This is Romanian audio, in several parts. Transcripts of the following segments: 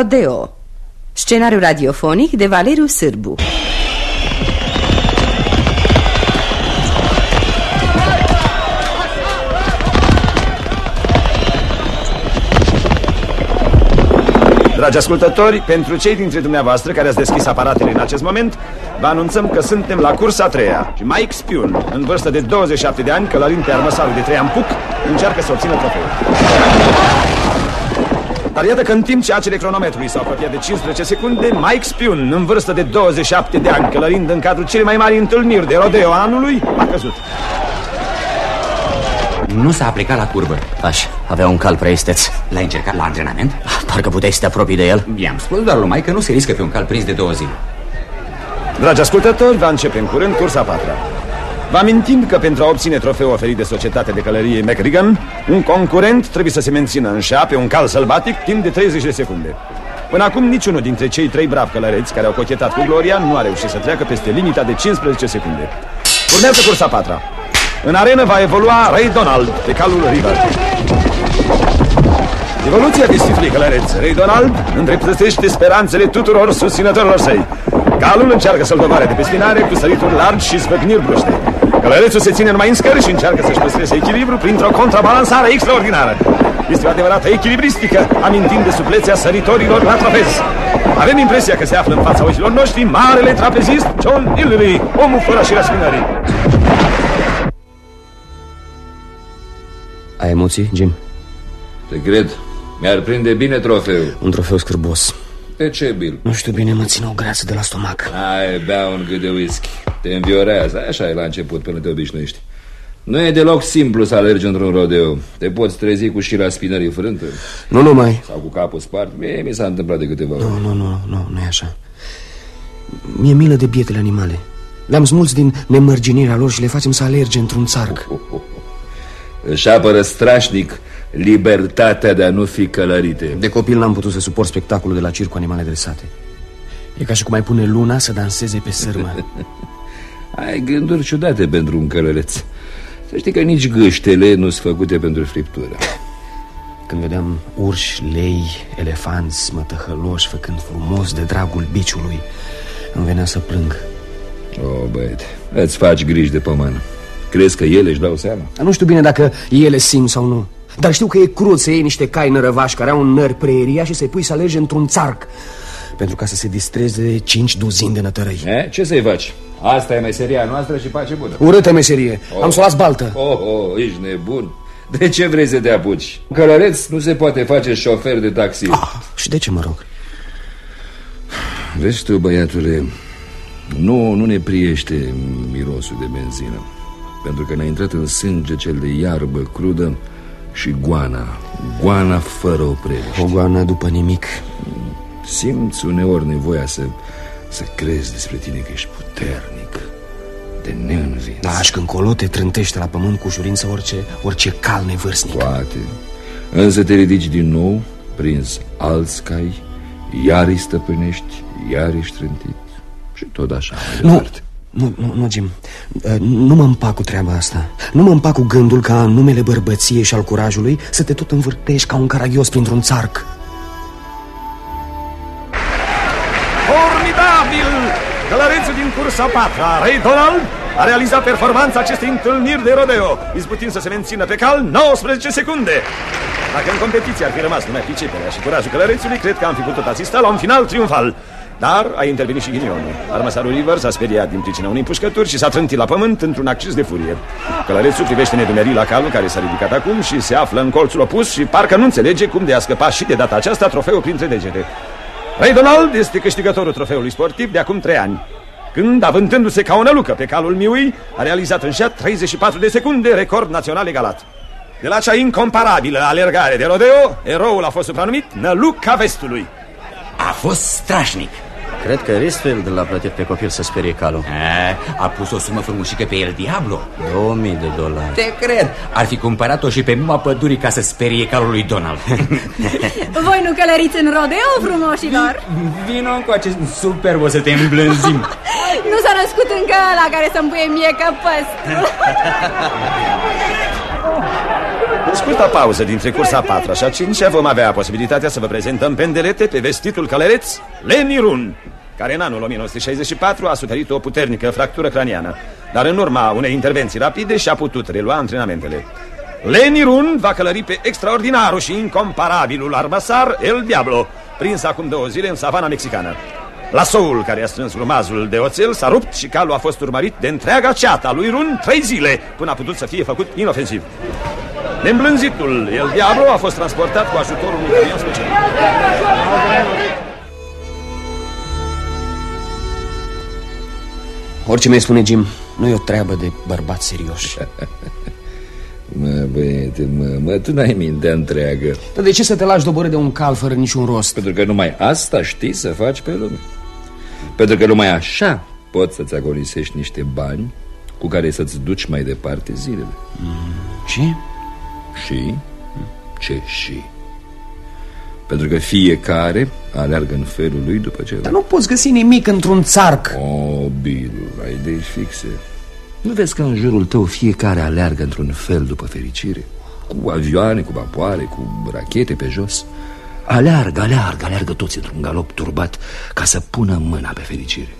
Rodeo. Scenariu radiofonic de Valeriu Sârbu. Dragi ascultători, pentru cei dintre dumneavoastră care ați deschis aparatele în acest moment, vă anunțăm că suntem la cursa a treia și Mike Spiun, în vârstă de 27 de ani, călărind pe armăsarul de Traian Puc, încearcă să obțină trofeul. Dar iată că în timp ce acele cronometrului s-au apropiat de 15 secunde, Mike Spiun, în vârstă de 27 de ani, călărind în cadrul cele mai mari întâlniri de rodeo anului, a căzut. Nu s-a aplicat la curbă. Așa, avea un cal prea isteț. L-ai încercat la antrenament? Parcă puteai să te apropii de el. I-am spus doar lui Mike că nu se riscă pe un cal prins de 2 zile. Dragi ascultători, va începe în curând cursa a patra. Vă amintim că pentru a obține trofeul oferit de Societatea de Călărie McRigan, un concurent trebuie să se mențină în șa pe un cal sălbatic timp de 30 de secunde. Până acum niciunul dintre cei 3 bravi călăreți care au cochetat cu gloria nu a reușit să treacă peste limita de 15 secunde. Urmează cursa a patra. În arenă va evolua Ray Donald pe calul River. Evoluția vestitului călăreț Ray Donald îndreptățește speranțele tuturor susținătorilor săi. Calul încearcă să-l doboare de pe spinare cu sărituri largi și zvâcniri bruște. Călărețul se ține numai în scări și încearcă să-și păstreze echilibru printr-o contrabalansare extraordinară. Este o adevărată echilibristică, amintind de suplețea săritorilor la trapez. Avem impresia că se află în fața ochilor noștri marele trapezist John Hillary, omul fără și răspinării. Ai emoții, Jim? Te cred. Mi-ar prinde bine trofeul. Un trofeu scârbos. De ce, Bill? Nu știu bine, mă ține o greață de la stomac. Hai, bea un gât de whisky. Te înviorează, așa e la început până te obișnuiești. Nu e deloc simplu să alergi într-un rodeo. Te poți trezi cu șira spinării frântă. Nu numai. Sau cu capul spart. Mie mi s-a întâmplat de câteva ori. Nu e așa. Mi-e milă de bietele animale. Le-am smuls din nemărginirea lor și le facem să alerge într-un țarc. Își apără strașnic libertatea de a nu fi călărite. De copil n-am putut să suport spectacolul de la circ cu animale dresate. E ca și cum ai pune luna să danseze pe sârmă. Ai gânduri ciudate pentru un călăreț. Să știi că nici gâștele nu sunt făcute pentru friptură. Când vedeam urși, lei, elefanți, mătăhăloși făcând frumos de dragul biciului, îmi venea să plâng. O, băiete, îți faci griji de pămână. Crezi că ele își dau seama? Nu știu bine dacă ele simt sau nu, dar știu că e crud să iei niște cai nărăvași care au un nări preria și să-i pui să alerge într-un țarc, pentru ca să se distreze 5 duzini de nătărăi. Ce să-i faci? Asta e meseria noastră și pace bună. Urâtă meserie, am să o las baltă. Ești nebun. De ce vrei să te apuci? Călăreț nu se poate face șofer de taxi. Și de ce, mă rog? Vezi tu, băiatule, nu ne priește mirosul de benzină, pentru că ne-a intrat în sânge cel de iarbă crudă și goana fără opreliște. O goană după nimic. Simți uneori nevoia să crezi despre tine că ești puternic, de neînvins. Da, și când colo te trântește la pământ cu ușurință orice cal nevârstnic. Poate, însă te ridici din nou, prins alți cai, iar îi stăpânești, iar ești trântit și tot așa. Nu, Jim, nu mă împac cu treaba asta. Nu mă împac cu gândul ca în numele bărbăției și al curajului să te tot învârtești ca un caragios printr-un țarc. Formidabil! Călărețul din cursa a patra, Ray Donald, a realizat performanța acestei întâlniri de rodeo, izbutind să se mențină pe cal 19 secunde. Dacă în competiție ar fi rămas numai priceperea și curajul călărețului, cred că am fi putut asista la un final triumfal. Dar a intervenit și ghinionul. Armăsarul River s-a speriat din pricina unei împușcături și s-a trântit la pământ într-un acces de furie. Călărețul privește nedumerit la calul care s-a ridicat acum și se află în colțul opus și parcă nu înțelege cum de a scăpa și de data aceasta trofeul printre degete. Ray Donald este câștigătorul trofeului sportiv de acum 3 ani, când, avântându-se ca o nălucă pe calul miui, a realizat în șa 34 de secunde record național egalat. De la cea incomparabilă alergare de rodeo, eroul a fost supranumit Năluca Vestului. A fost strașnic. Cred că Ristfield l-a plătit pe copil să sperie calul. A pus o sumă frumușică pe El Diablo. $2000. Te cred. Ar fi cumpărat-o și pe muma pădurii ca să sperie calul lui Donald. Voi nu călăriți în rodeo, frumoșilor? Vino încoace, superb, o să te îmblânzim. Nu s-a născut încă ăla care să-mi puie mie căpăstru. În scurta pauză dintre cursa a 4-a și a 5-a vom avea posibilitatea să vă prezentăm pendelete pe vestitul călăreț Leni Run, care în anul 1964 a suferit o puternică fractură craniană, dar în urma unei intervenții rapide și-a putut relua antrenamentele. Leni Run va călări pe extraordinarul și incomparabilul armasar El Diablo, prins acum 2 zile în savana mexicană. Lasoul care a strâns grumazul de oțel s-a rupt și calul a fost urmărit de întreaga ceată a lui Run 3 zile, până a putut să fie făcut inofensiv. Neîmblânzitul El Diablo a fost transportat cu ajutorul unui camion special. Orice mi-ai spune, Jim, nu e o treabă de bărbați serioși. Mă, băiete, mă, tu n-ai mintea întreagă. Dar de ce să te lași doborât de un cal fără niciun rost? Pentru că numai asta știi să faci pe lume. Pentru că numai așa poți să-ți agonisești niște bani cu care să-ți duci mai departe zilele. Și? Și? Ce și? Pentru că fiecare aleargă în felul lui după ce... Dar nu poți găsi nimic într-un țarc. Oh, Bill, ai idei fixe. Nu vezi că în jurul tău fiecare aleargă într-un fel după fericire? Cu avioane, cu vapoare, cu rachete pe jos. Aleargă toți într-un galop turbat ca să pună mâna pe fericire.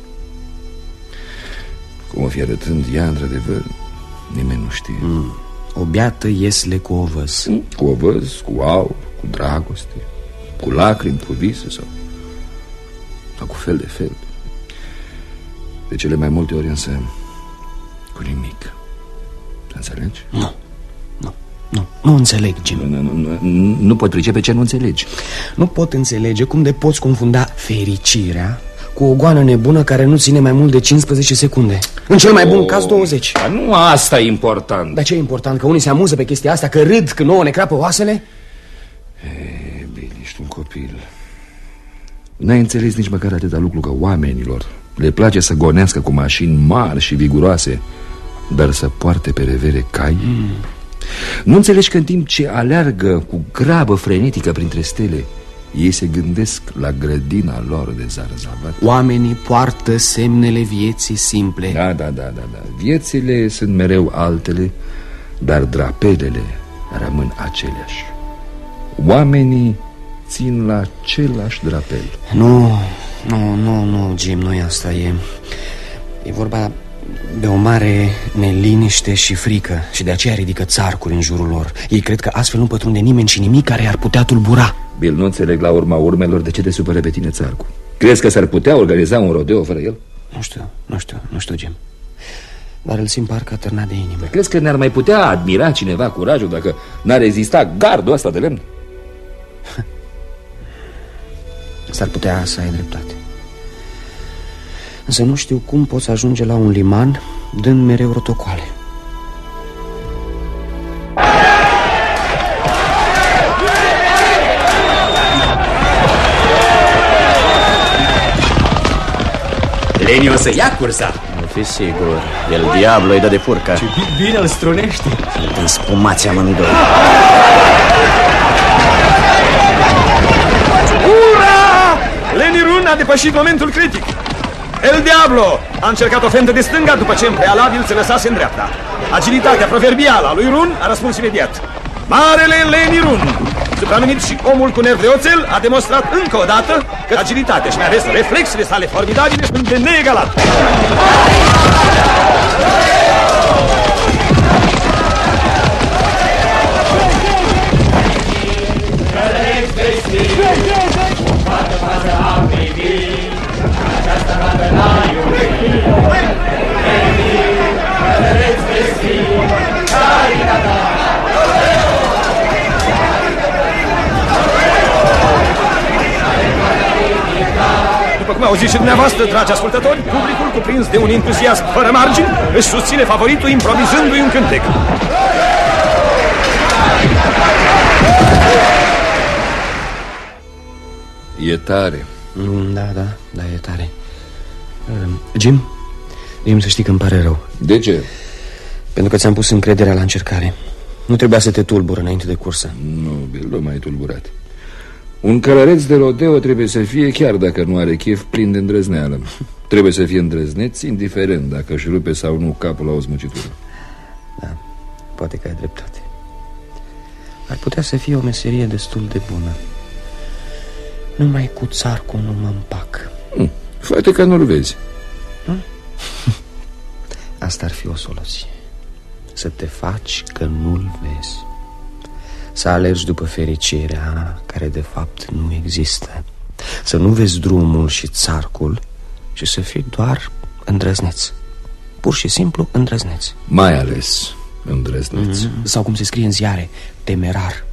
Cum o fi arătând ea, într-adevăr, nimeni nu știe. O beată iesle cu ovăz. Cu ovăz, cu aur, cu dragoste, cu lacrimi, cu vise sau cu fel de fel. De cele mai multe ori însă cu nimic. Înțelegi? Nu înțeleg, Jim. Nu pot pricepe ce nu înțelegi. Nu pot înțelege cum de poți confunda fericirea cu o goană nebună care nu ține mai mult de 15 secunde. În cel mai bun caz 20. Dar nu asta e important. Dar ce e important? Că unii se amuză pe chestia asta, că râd când nouă ne crapă oasele? Bine, ești un copil. N-ai înțeles nici măcar atâta lucru că oamenilor le place să gonească cu mașini mari și viguroase, dar să poarte pe revere cai? Nu înțelegi că în timp ce aleargă cu grabă frenetică printre stele, ei se gândesc la grădina lor de zarzavat? Oamenii poartă semnele vieții simple. Da. Viețile sunt mereu altele, dar drapelele rămân aceleași. Oamenii țin la același drapel. Nu, Jim, nu e asta. E vorba de o mare neliniște și frică, și de aceea ridică țarcuri în jurul lor. Ei cred că astfel nu pătrunde nimeni și nimic care ar putea tulbura. Bill, nu înțeleg la urma urmelor de ce te supără pe tine țarcul. Crezi că s-ar putea organiza un rodeo fără el? Nu știu, Jim. Dar îl simt parcă atârnat de inimă. Crezi că ne-ar mai putea admira cineva curajul dacă n-ar rezista gardul ăsta de lemn? S-ar putea să ai dreptate. Însă nu știu cum poți ajunge la un liman dând mereu rotocoale. Leni o să ia cursa. Nu fi sigur, El Diablo îi dă de furcă. Ce bine îl strunește. Sunt înspumați amândoi. Ura! Leni Run a depășit momentul critic. El Diablo a încercat o fendă de stânga după ce în prealabil se lăsase în dreapta. Agilitatea proverbială a lui Run a răspuns imediat. Marele Leni Run, supranumit și omul cu nerv de oțel, a demonstrat încă o dată că agilitatea și mai ales reflexele sale formidabile sunt de neegalat. După cum auziți și dumneavoastră, dragi ascultători, publicul, cuprins de un entuziasm fără margini, își susține favoritul improvizându-i un cântec. E tare. Da, e tare. Jim, să știi că îmi pare rău. De ce? Pentru că ți-am pus încrederea la încercare. Nu trebuia să te tulbur înainte de cursă. Nu, Bill, nu m-ai tulburat. Un călăreț de rodeo trebuie să fie, chiar dacă nu are chef, plin de îndrăzneală. Trebuie să fie îndrăzneț, indiferent dacă își rupe sau nu capul la o smucitură. Da, poate că ai dreptate. Ar putea să fie o meserie destul de bună. Numai cu țarcul nu mă împac. Fă-te că nu-l vezi. Asta ar fi o soluție. Să te faci că nu-l vezi. Să alergi după fericirea care de fapt nu există. Să nu vezi drumul și țarcul și să fii doar îndrăzneț. Pur și simplu îndrăzneț. Mai ales îndrăzneț. Sau cum se scrie în ziare, temerar.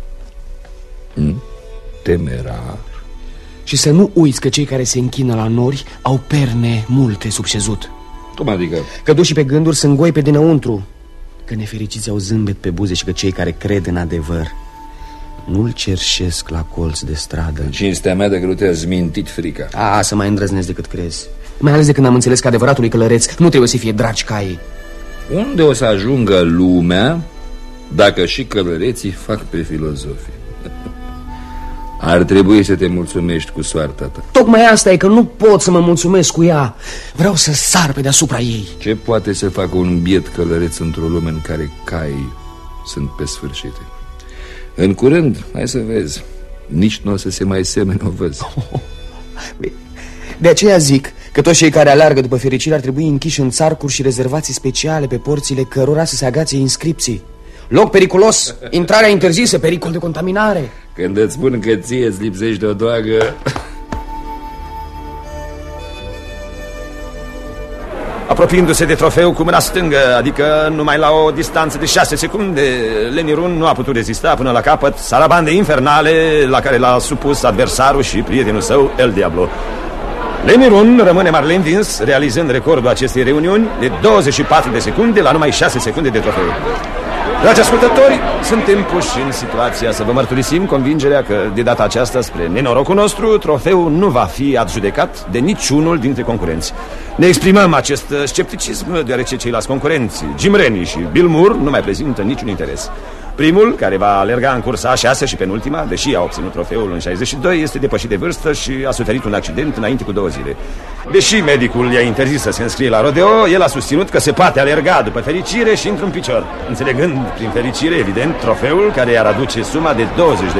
Temerar. Și să nu uiți că cei care se închină la nori au perne multe sub șezut. Cum adică? Că duși pe gânduri sunt goi pe dinăuntru. Că nefericiți au zâmbet pe buze și că cei care cred în adevăr nu-l cerșesc la colț de stradă. Cinstea mea de că nu te-a zmintit frica. Să mai îndrăznesc decât crezi. Mai ales de când am înțeles că adevăratului călăreț nu trebuie să fie dragi caii. Unde o să ajungă lumea dacă și călăreții fac pe filozofi? Ar trebui să te mulțumești cu soarta ta. Tocmai asta e, că nu pot să mă mulțumesc cu ea. Vreau să sar pe deasupra ei. Ce poate să facă un biet călăreț într-o lume în care caii sunt pe sfârșite? În curând, hai să vezi, nici nu o să se mai semene o văz. De aceea zic că toți cei care aleargă după fericire ar trebui închiși în țarcuri și rezervații speciale pe porțile cărora să se agațe inscripții. Loc periculos, intrarea interzisă, pericol de contaminare. Când îți spun că ție îți lipsești de o doagă... Apropiindu-se de trofeu cu mâna stângă, adică numai la o distanță de 6 secunde, Lenny Run nu a putut rezista până la capăt sarabande infernale la care l-a supus adversarul și prietenul său, El Diablo. Lenny Run rămâne mare învins, realizând recordul acestei reuniuni de 24 de secunde la numai 6 secunde de trofeu. Dragi ascultători, suntem puși în situația să vă mărturisim convingerea că de data aceasta, spre nenorocul nostru, trofeul nu va fi adjudecat de niciunul dintre concurenți. Ne exprimăm acest scepticism deoarece ceilalți concurenți, Jim Rennie și Bill Moore, nu mai prezintă niciun interes. Primul, care va alerga în cursa a 6 și penultima, deși a obținut trofeul în 62, este depășit de vârstă și a suferit un accident înainte cu 2 zile. Deși medicul i-a interzis să se înscrie la rodeo, el a susținut că se poate alerga după fericire și într-un picior, înțelegând prin fericire, evident, trofeul care i-ar aduce suma de $20.000.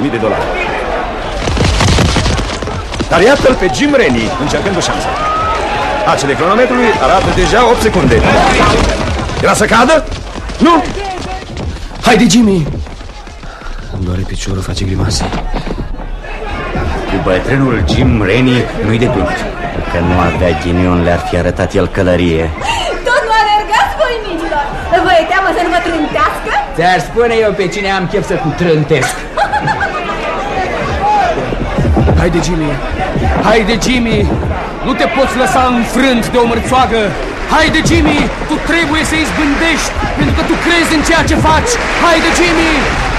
Dar iată-l pe Jim Rennie încercându șansa. Acele cronometrului arată deja 8 secunde. Era să cadă? Nu! Haide, Jimmy! Îmi doare piciorul, face grimase. Cu bătrânul Jim Rennie nu-i de gând. Că nu avea ghinion, le-ar fi arătat el călărie. Tot nu alergați voi, micilor? Vă e teamă să nu vă trântească? Ți-ar spune eu pe cine am chef să cutrântesc. Haide, Jimmy! Haide, Jimmy! Nu te poți lăsa înfrânt de o mărțoagă! Haide, Jimmy! Tu trebuie să izbândești, pentru că tu crezi în ceea ce faci! Haide, Jimmy!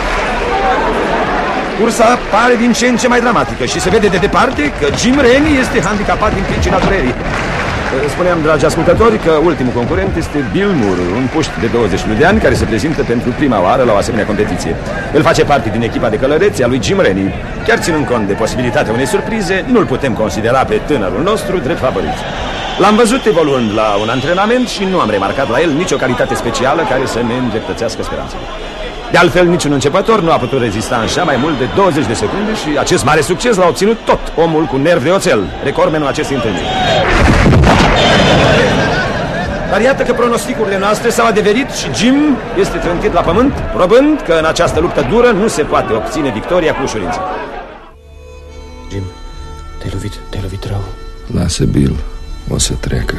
Cursa pare din ce în ce mai dramatică și se vede de departe că Jim Rennie este handicapat din pricina durerii. Spuneam, dragi ascultători, că ultimul concurent este Bill Moore, un puști de 21 de ani care se prezintă pentru prima oară la o asemenea competiție. El face parte din echipa de călăreți a lui Jim Rennie. Chiar ținând cont de posibilitatea unei surprize, nu-l putem considera pe tânărul nostru drept favorit. L-am văzut evoluând la un antrenament și nu am remarcat la el nicio calitate specială care să ne îndreptățească speranțele. De altfel, niciun începător nu a putut rezista așa mai mult de 20 de secunde și acest mare succes l-a obținut tot omul cu nervi de oțel, recordmenul acestei întâlniri. Dar iată că pronosticurile noastre s-au adeverit și Jim este trântit la pământ, probând că în această luptă dură nu se poate obține victoria cu ușurință. Jim, te-ai lovit rău. Lasă, Bill, o să treacă.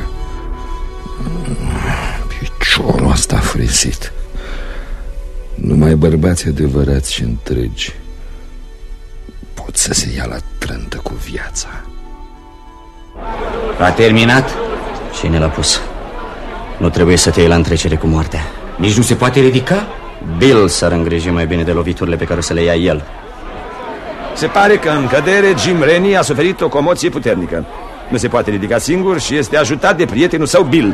Piciorul ăsta frisit. Numai bărbați adevărați și întregi pot să se ia la trântă cu viața. A terminat? Cine l-a pus? Nu trebuie să te iei la întrecere cu moartea. Nici nu se poate ridica? Bill s-ar îngriji mai bine de loviturile pe care o să le ia el. Se pare că în cădere Jim Rennie a suferit o comoție puternică. Nu se poate ridica singur și este ajutat de prietenul său Bill.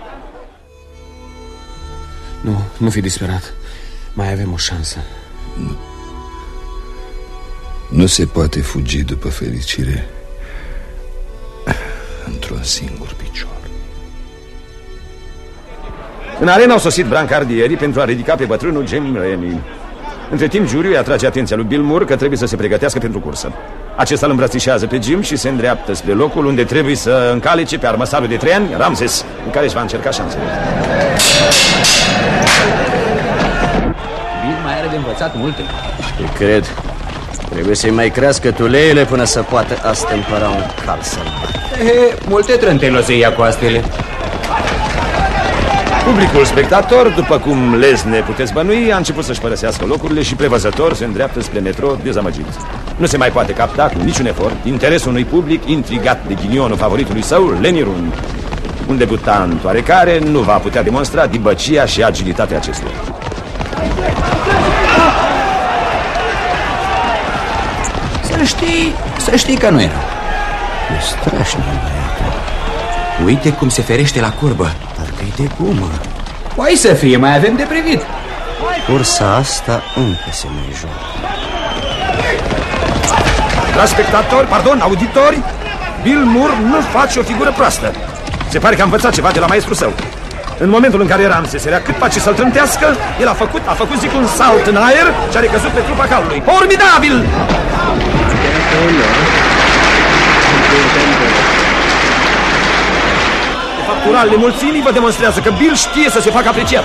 Nu fi disperat. Mai avem o șansă. Nu se poate fugi după fericire într-un singur picior. În arena au sosit brancardierii pentru a ridica pe bătrânul Jim Rennie. Între timp, juriul îi atrage atenția lui Bill Moore că trebuie să se pregătească pentru cursă. Acesta îl îmbrățișează pe Jim și se îndreaptă spre locul unde trebuie să încalece pe armăsarul de 3 ani, Ramses, în care își va încerca șansele. Bill mai are de învățat multe. Cred. Trebuie să-i mai crească tuleile până să poată astâmpăra un cal sălbat. Multe trântele o să ia cu astele. Publicul spectator, după cum lezne puteți bănui, a început să-și părăsească locurile și prevăzător se îndreaptă spre metro dezamăgit. Nu se mai poate capta cu niciun efort interesul unui public intrigat de ghinionul favoritului său, Lenny Run. Un debutant oarecare nu va putea demonstra dibăcia și agilitatea acestuia. Să știi că nu era. E strașnic, băiatul. Uite cum se ferește la curbă. Parcă-i de gumă. Poate să fie, mai avem de privit. Cursa asta încă se mai joacă. Dragi spectatori, pardon, auditori, Bill Moore nu face o figură proastă. Se pare că a învățat ceva de la maestrul său. În momentul în care Ramses era cât face să-l trântească, el a făcut, zic, un salt în aer și a recăzut pe trupa calului. Formidabil! Facturalele mulțimii vă demonstrează că Bill știe să se facă apreciat.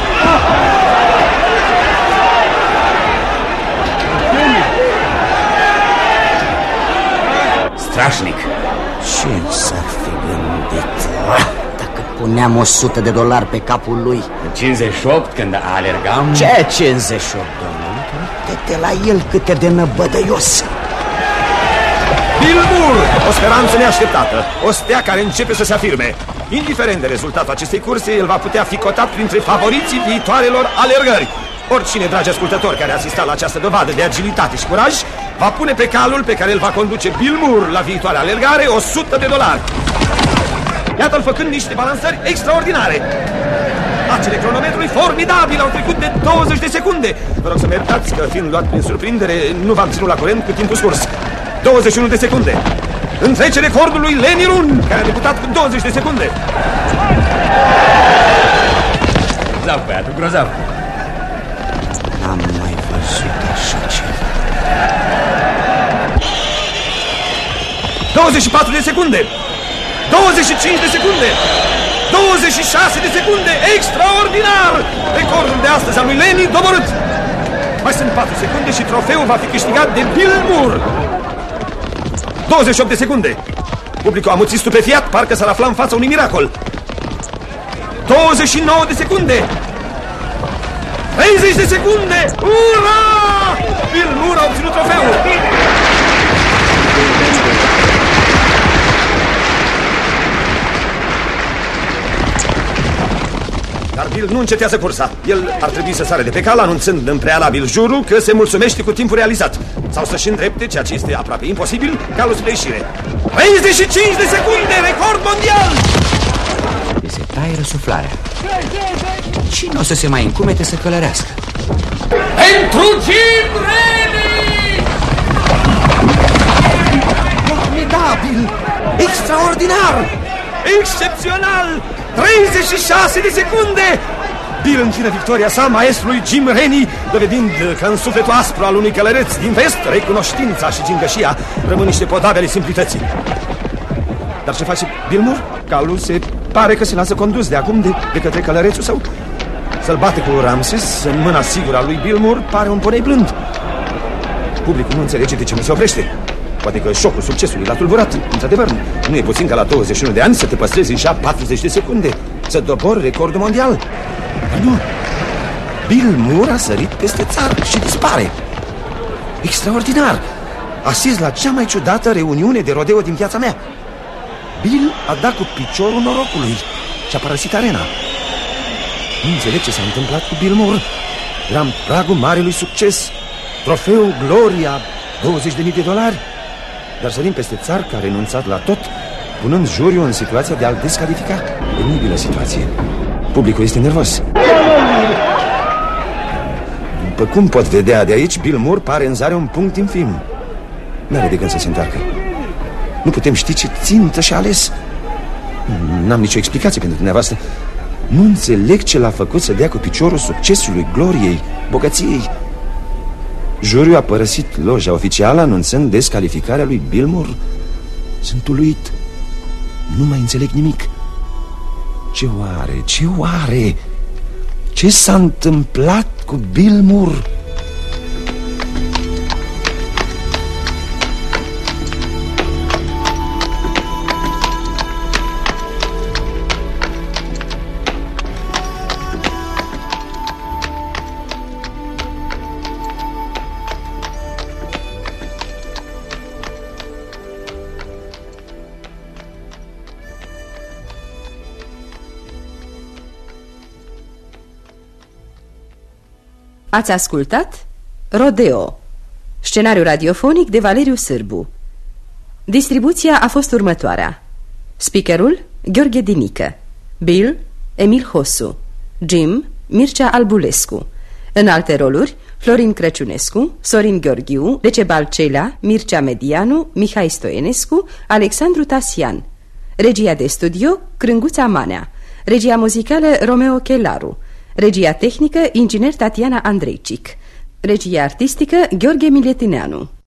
Strașnic. Ce s-ar fi gândit? Dacă puneam $100 pe capul lui. 58 când alergam. Ce 58, domnule? Uite-te la el cât e de năbădăios. Bill Moore, o speranță neașteptată, o stea care începe să se afirme. Indiferent de rezultatul acestei curse, el va putea fi cotat printre favoriții viitoarelor alergări. Oricine, dragi ascultători, care a asistat la această dovadă de agilitate și curaj, va pune pe calul pe care îl va conduce Bill Moore la viitoarea alergare $100. Iată-l făcând niște balansări extraordinare. Acele cronometrului formidabile au trecut de 20 de secunde. Vă rog să mă iertați că, fiind luat prin surprindere, nu v-am ținut la curent cu timpul scurs. 21 de secunde. Întrece recordul lui Lenny Run, care a debutat cu 20 de secunde. Grozav, băiatul, grozav. N-am mai văzut așa ceva. 24 de secunde. 25 de secunde. 26 de secunde. Extraordinar! Recordul de astăzi al lui Lenny doborât. Mai sunt 4 secunde și trofeul va fi câștigat de Bill Moore. 28 de secunde. Publicul amuțit stupefiat, parcă s-ar afla în fața unui miracol. 29 de secunde. 30 de secunde. Ura! Bill Moore a obținut trofeul. Dar Bill nu încetează cursa. El ar trebui să sară de pe cal, anunțând în prealabil jurul că se mulțumește cu timpul realizat. Sau să-și îndrepte, ceea ce este aproape imposibil, calul spre ieșire. 35 de secunde, record mondial! Și se taie răsuflarea. Cine o să se mai încumete să călărească? Pentru Jim Rennie! Formidabil! Extraordinar! Excepțional! 36 de secunde! Bill închine victoria sa maestrului Jim Rennie, dovedind că în sufletul aspru al unui călăreț din vest, recunoștința și gingășia rămân niște podabe ale simplității. Dar ce face Bill Moore? Calul se pare că se lasă condus de acum de către călărețul său. Să-l bate cu Ramses în mâna sigură a lui Bill Moore pare un ponei blând. Publicul nu înțelege de ce nu se oprește. Poate că șocul succesului l-a tulburat. Într-adevăr, nu e puțin ca la 21 de ani să te păstrezi în 40 de secunde, să dobori recordul mondial. Dar nu. Bill Moore a sărit peste țară și dispare. Extraordinar! Asist la cea mai ciudată reuniune de rodeo din viața mea. Bill a dat cu piciorul norocului și a părăsit arena. Nu înțeleg ce s-a întâmplat cu Bill Moore. Era în pragul marelui succes. Trofeul Gloria, $20.000. Dar sărim peste țar că a renunțat la tot, punând juriul în situația de a-l descalifica. Penibilă situație. Publicul este nervos. După cum pot vedea de aici, Bill Moore pare în zare un punct în film. N-are de gând să se întoarcă. Nu putem ști ce țintă și-a ales. N-am nicio explicație pentru dumneavoastră. Nu înțeleg ce l-a făcut să dea cu piciorul succesului, gloriei, bogăției. Juriul a părăsit loja oficială anunțând descalificarea lui Bill Moore. Sunt uluit. Nu mai înțeleg nimic. Ce oare? Ce oare? Ce s-a întâmplat cu Bill Moore? Ați ascultat Rodeo, scenariu radiofonic de Valeriu Sârbu. Distribuția a fost următoarea: speakerul Gheorghe Dinică, Bill Emil Hosu, Jim Mircea Albulescu. În alte roluri Florin Crăciunescu, Sorin Gheorghiu, Decebal Celea, Mircea Medianu, Mihai Stoienescu, Alexandru Tasian. Regia de studio Crânguța Manea. Regia muzicală Romeo Chelaru. Regia tehnică inginer Tatiana Andreicic. Regia artistică Gheorghe Miletineanu.